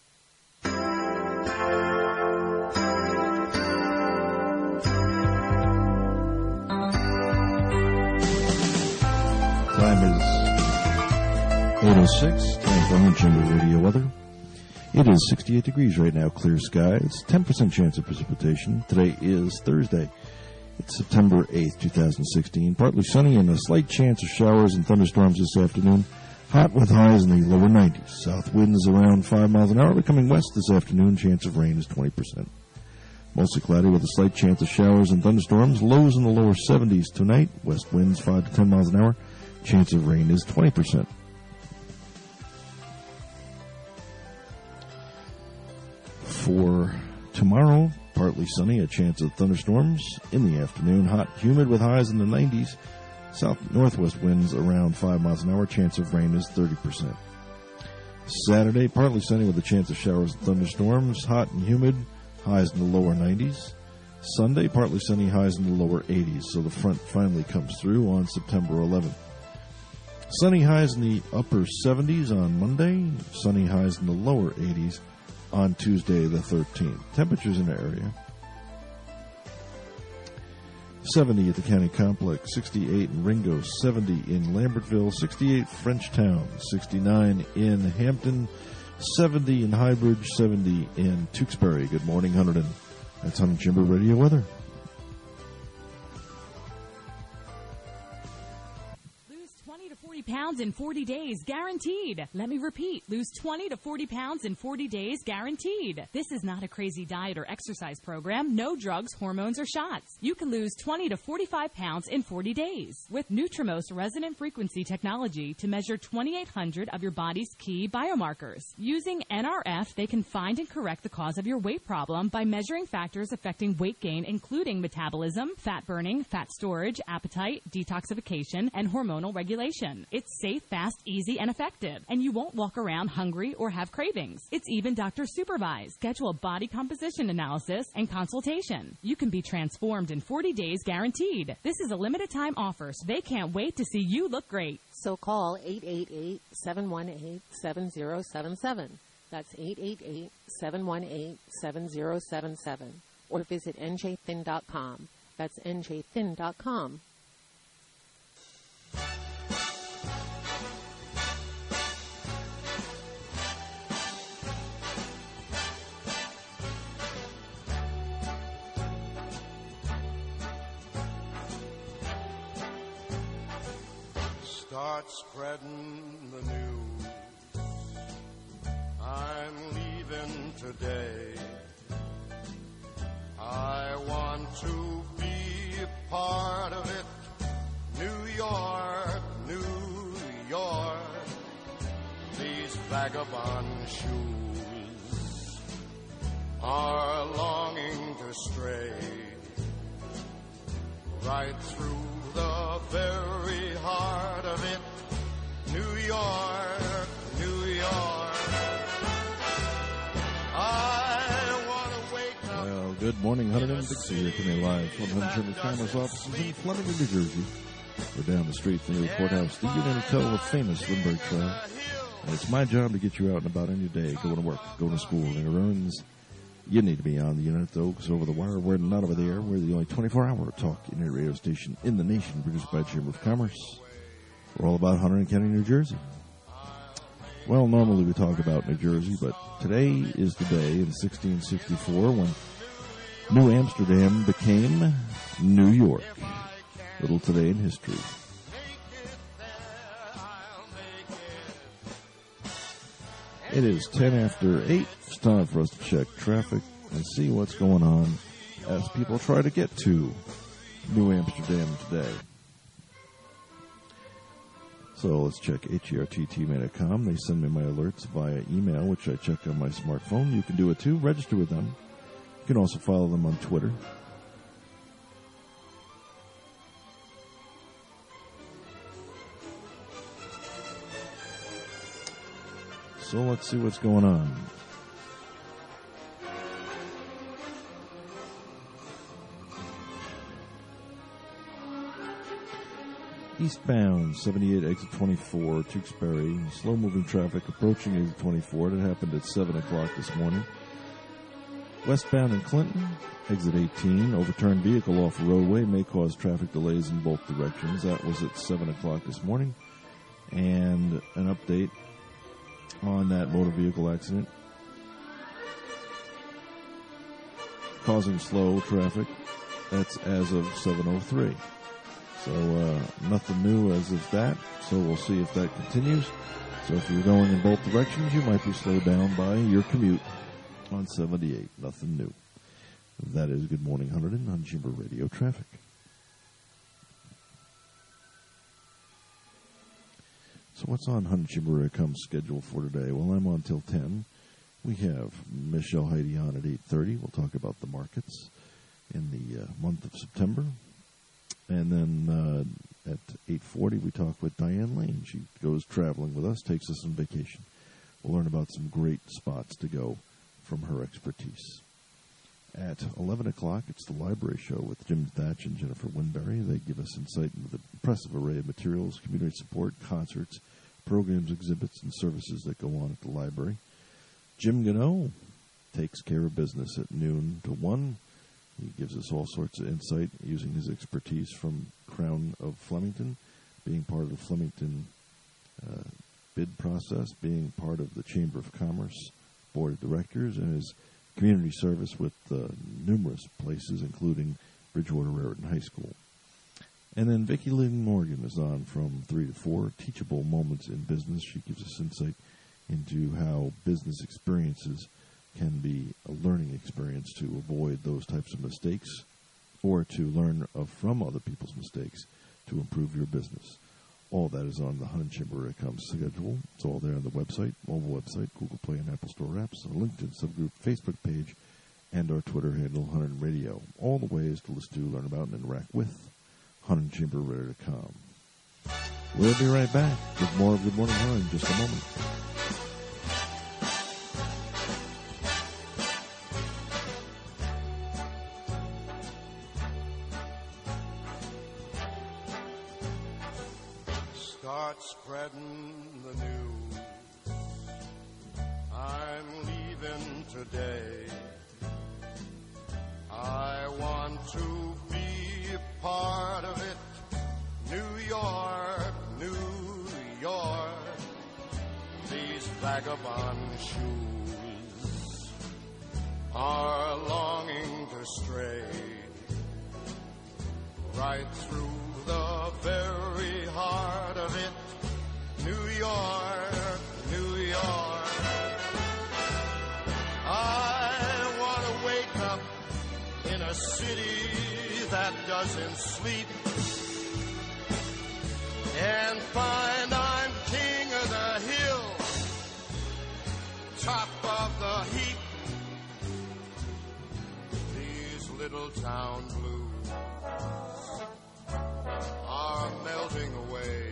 Time is eight oh six, time for Home Chamber Radio weather. It is sixty-eight degrees right now, clear skies, ten percent chance of precipitation. Today is Thursday. It's September eighth, twenty sixteen. Partly sunny and a slight chance of showers and thunderstorms this afternoon. Hot with highs in the lower nineties. South winds around five miles an hour. Becoming west this afternoon. Chance of rain is twenty percent. Mostly cloudy with a slight chance of showers and thunderstorms. Lows in the lower seventies tonight. West winds five to ten miles an hour. Chance of rain is twenty percent. For tomorrow, partly sunny, a chance of thunderstorms. In the afternoon, hot, humid with highs in the nineties. South-northwest winds around five miles an hour. Chance of rain is thirty percent. Saturday, partly sunny with a chance of showers and thunderstorms. Hot and humid, highs in the lower nineties. Sunday, partly sunny, highs in the lower eighties. So the front finally comes through on September eleventh. Sunny highs in the upper seventies on Monday. Sunny highs in the lower eighties on Tuesday the thirteenth. Temperatures in the area: seventy at the County Complex, sixty-eight in Ringo, seventy in Lambertville, sixty-eight Frenchtown, sixty-nine in Hampton, seventy in Highbridge, seventy in Tewksbury. Good morning, Hunterdon. That's Hunter Jimber Radio weather. forty pounds in forty days, guaranteed. Let me repeat, lose twenty to forty pounds in forty days, guaranteed. This is not a crazy diet or exercise program. No drugs, hormones, or shots. You can lose twenty to forty-five pounds in forty days with Nutrimost resonant frequency technology to measure twenty-eight hundred of your body's key biomarkers. Using N R F, they can find and correct the cause of your weight problem by measuring factors affecting weight gain, including metabolism, fat burning, fat storage, appetite, detoxification, and hormonal regulation. It's safe, fast, easy, and effective. And you won't walk around hungry or have cravings. It's even doctor supervised. Schedule a body composition analysis and consultation. You can be transformed in forty days guaranteed. This is a limited time offer, so they can't wait to see you look great. So call eight eight eight, seven one eight, seven zero seven seven. That's eight eight eight, seven one eight, seven zero seven seven. Or visit N J thin dot com. That's N J thin dot com. Start spreading the news. I'm leaving today. I want to be a part of it. New York, New York. These vagabond shoes are longing to stray right through the very heart of it. New York, New York. I want to wake up. Well, good morning, Hunterdon. Dixie here today live from the Hunter Chamber Commerce offices in Flemington, New Jersey. We're down the street from the courthouse. The unit hotel of the famous Lindbergh trial. And it's my job to get you out and about in your day, going to work, going to school, and your errands. You need to be on the unit, though, because over the wire, we're not over the air. We're the only twenty-four hour talk internet radio station in the nation, produced by Chamber of Commerce. We're all about Hunterdon County, New Jersey. Well, normally we talk about New Jersey, but today is the day in sixteen sixty-four when New Amsterdam became New York. Little today in history. It is ten after eight. It's time for us to check traffic and see what's going on as people try to get to New Amsterdam today. So let's check H E R T T M A dot com. They send me my alerts via email, which I check on my smartphone. You can do it too. Register with them. You can also follow them on Twitter. So let's see what's going on. Eastbound, seventy-eight, exit twenty-four, Tewksbury. Slow-moving traffic approaching exit twenty-four. That happened at seven o'clock this morning. Westbound in Clinton, exit eighteen. Overturned vehicle off the roadway may cause traffic delays in both directions. That was at seven o'clock this morning. And an update on that motor vehicle accident causing slow traffic. That's as of seven oh three. So uh, nothing new as of that. So we'll see if that continues. So if you're going in both directions, you might be slowed down by your commute on seventy-eight. Nothing new. That is Good Morning Hunterdon on Chamber Radio Traffic. So what's on Hunterdon Chamber dot com's schedule for today? Well, I'm on till ten. We have Michelle Heidi on at eight thirty. We'll talk about the markets in the uh, month of September. And then uh, at eight forty, we talk with Diane Lane. She goes traveling with us, takes us on vacation. We'll learn about some great spots to go from her expertise. At eleven o'clock, it's the Library Show with Jim Thatch and Jennifer Winberry. They give us insight into the impressive array of materials, community support, concerts, programs, exhibits, and services that go on at the library. Jim Gano takes care of business at noon to one. He gives us all sorts of insight using his expertise from Crown of Flemington, being part of the Flemington uh, bid process, being part of the Chamber of Commerce Board of Directors, and his community service with uh, numerous places, including Bridgewater Raritan High School. And then Vicki Lynn Morgan is on from three to four, Teachable Moments in Business. She gives us insight into how business experiences can be a learning experience to avoid those types of mistakes or to learn of, from other people's mistakes to improve your business. All that is on the Hunterdon Chamber dot com schedule. It's all there on the website, mobile website, Google Play and Apple Store apps, our LinkedIn subgroup, Facebook page, and our Twitter handle, Hunterdon Radio. All the ways to listen to, learn about, and interact with Hunterdon Chamber dot com. We'll be right back with more of Good Morning Hunterdon in just a moment. Start spreading the news. I'm leaving today. I want to be a part of it. New York, New York. These vagabond shoes are longing to stray right through the very heart of it. New York, New York. I want to wake up in a city that doesn't sleep and find I'm king of the hill, top of the heap. These little town blues are melting away.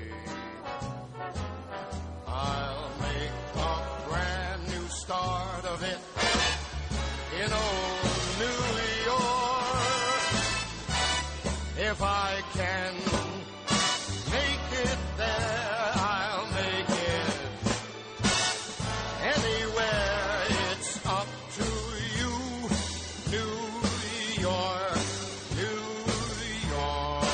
I'll make a brand new start of it in old New York. If I can make it there, I'll make it anywhere. It's up to you, New York, New York.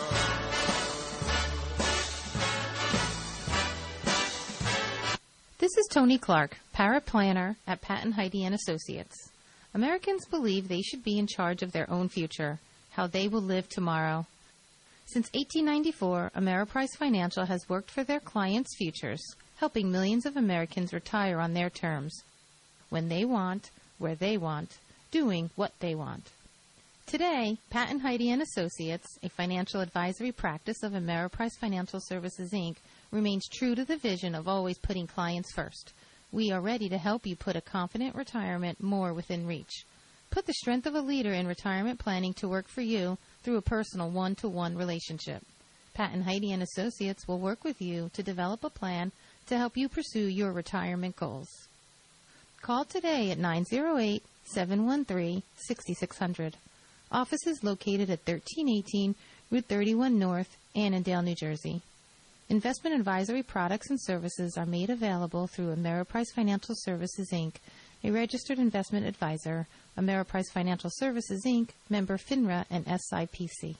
This is Tony Clark, paraplanner at Pat and Heidi and Associates. Americans believe they should be in charge of their own future, how they will live tomorrow. Since eighteen ninety-four, Ameriprise Financial has worked for their clients' futures, helping millions of Americans retire on their terms, when they want, where they want, doing what they want. Today, Pat and Heidi and Associates, a financial advisory practice of Ameriprise Financial Services, Incorporated, remains true to the vision of always putting clients first. We are ready to help you put a confident retirement more within reach. Put the strength of a leader in retirement planning to work for you through a personal one-to-one relationship. Pat and Heidi and Associates will work with you to develop a plan to help you pursue your retirement goals. Call today at nine oh eight, seven one three, six six zero zero. Office is located at thirteen eighteen Route thirty-one North, Annandale, New Jersey. Investment advisory products and services are made available through Ameriprise Financial Services, Incorporated, a registered investment advisor, Ameriprise Financial Services, Incorporated, member FINRA and S I P C.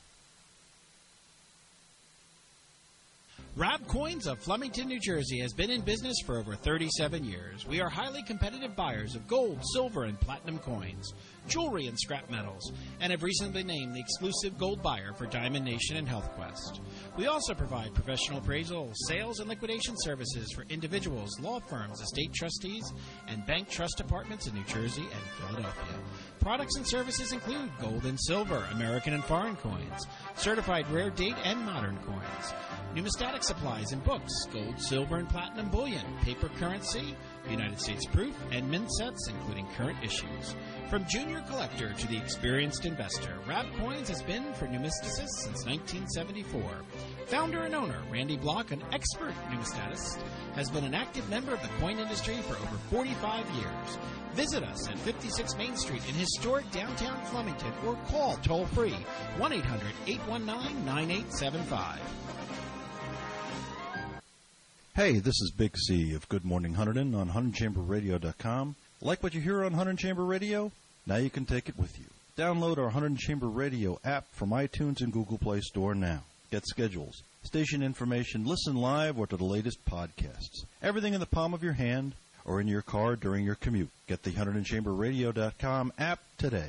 Rob Coins of Flemington, New Jersey has been in business for over thirty-seven years. We are highly competitive buyers of gold, silver, and platinum coins. jewelry, and scrap metals, and have recently been named the exclusive gold buyer for Diamond Nation and HealthQuest. We also provide professional appraisal, sales, and liquidation services for individuals, law firms, estate trustees, and bank trust departments in New Jersey and Philadelphia. Products and services include gold and silver, American and foreign coins, certified rare date and modern coins, numismatic supplies and books, gold, silver, and platinum bullion, paper currency, United States proof, and mint sets, including current issues. From junior collector to the experienced investor, Rab Coins has been for numisticists since nineteen seventy-four. Founder and owner Randy Block, an expert numismatist, has been an active member of the coin industry for over forty-five years. Visit us at fifty-six Main Street in historic downtown Flemington or call toll-free one eight hundred, eight one nine, nine eight seven five. Hey, this is Big C of Good Morning Hunterdon on Hunterdon Chamber Radio dot com. Like what you hear on Hunterdon Chamber Radio? Now you can take it with you. Download our Hunterdon Chamber Radio app from iTunes and Google Play Store now. Get schedules, station information, listen live, or to the latest podcasts. Everything in the palm of your hand or in your car during your commute. Get the Hunterdon Chamber Radio dot com app today.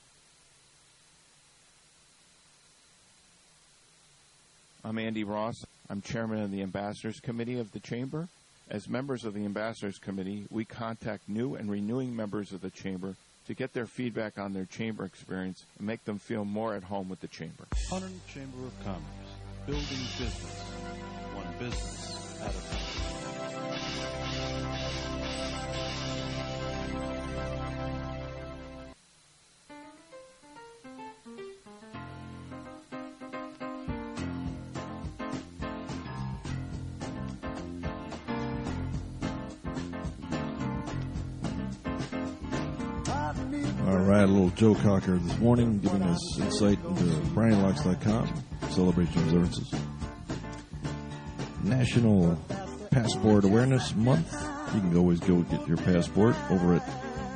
I'm Andy Ross. I'm chairman of the Ambassadors Committee of the Chamber. As members of the Ambassadors Committee, we contact new and renewing members of the Chamber to get their feedback on their Chamber experience and make them feel more at home with the Chamber. Hunterdon Chamber of Commerce, building business, one business at a time. All right, a little Joe Cocker this morning giving us insight into Brian Locks dot com, celebration observances. National Passport Awareness Month. You can always go get your passport over at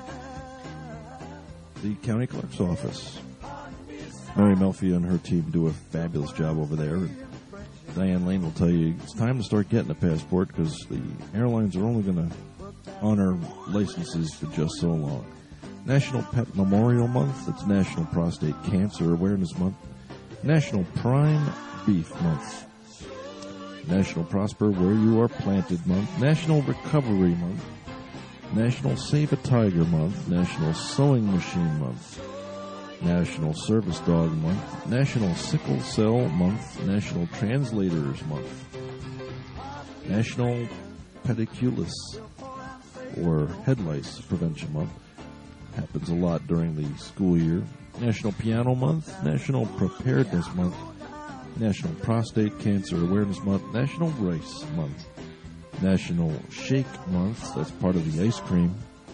the county clerk's office. Mary Melfi and her team do a fabulous job over there. And Diane Lane will tell you it's time to start getting a passport because the airlines are only going to honor licenses for just so long. National Pet Memorial Month. It's National Prostate Cancer Awareness Month. National Prime Beef Month. National Prosper Where You Are Planted Month. National Recovery Month. National Save a Tiger Month. National Sewing Machine Month. National Service Dog Month. National Sickle Cell Month. National Translators Month. National Pediculus or Head Lice Prevention Month. Happens a lot during the school year. National Piano Month, National Preparedness Month, National Prostate Cancer Awareness Month, National Rice Month, National Shake Month, that's part of the ice cream,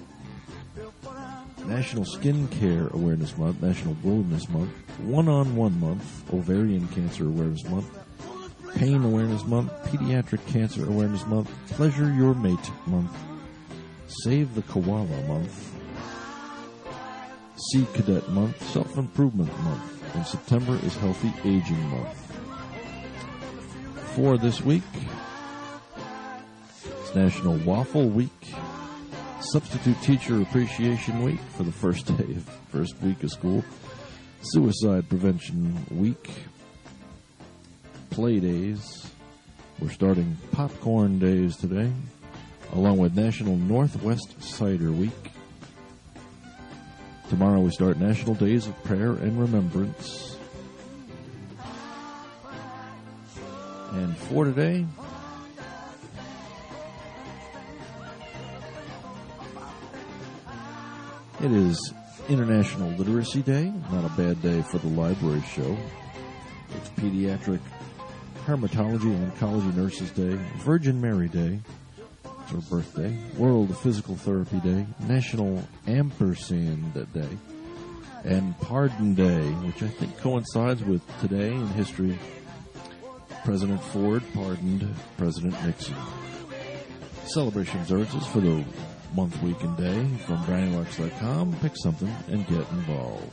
National Skin Care Awareness Month, National Wilderness Month, One-on-One Month, Ovarian Cancer Awareness Month, Pain Awareness Month, Pediatric Cancer Awareness Month, Pleasure Your Mate Month, Save the Koala Month, Sea Cadet Month, Self-Improvement Month, and September is Healthy Aging Month. For this week, it's National Waffle Week, Substitute Teacher Appreciation Week for the first day of first week of school, Suicide Prevention Week, Play Days. We're starting Popcorn Days today, along with National Northwest Cider Week. Tomorrow we start National Days of Prayer and Remembrance. And for today, it is International Literacy Day. Not a bad day for the library show. It's Pediatric Hermatology and Oncology Nurses Day. Virgin Mary Day. Her birthday, World Physical Therapy Day, National Ampersand Day, and Pardon Day, which I think coincides with today in history. President Ford pardoned President Nixon. Celebration observances for the month, week, and day from Brian Locks dot com. Pick something and get involved.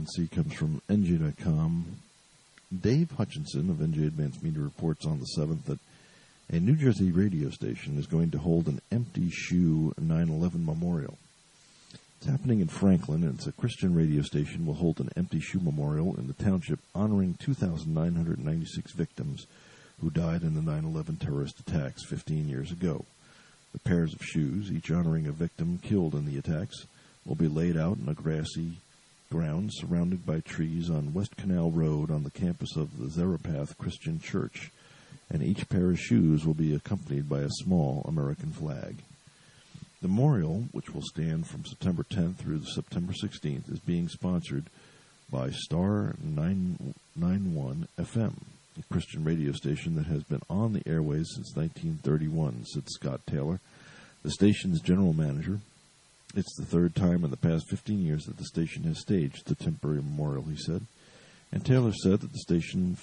C comes from N J dot com. Dave Hutchinson of N J Advanced Media reports on the seventh that a New Jersey radio station is going to hold an empty shoe nine eleven memorial. It's happening in Franklin, and it's a Christian radio station will hold an empty shoe memorial in the township honoring two thousand nine hundred ninety-six victims who died in the nine eleven terrorist attacks fifteen years ago. The pairs of shoes, each honoring a victim killed in the attacks, will be laid out in a grassy ground surrounded by trees on West Canal Road on the campus of the Zerapath Christian Church, and each pair of shoes will be accompanied by a small American flag. The memorial, which will stand from September tenth through September sixteenth, is being sponsored by Star nine ninety-one F M, a Christian radio station that has been on the airways since nineteen thirty-one, said Scott Taylor, the station's general manager. It's the third time in the past fifteen years that the station has staged the temporary memorial, he said. And Taylor said that the station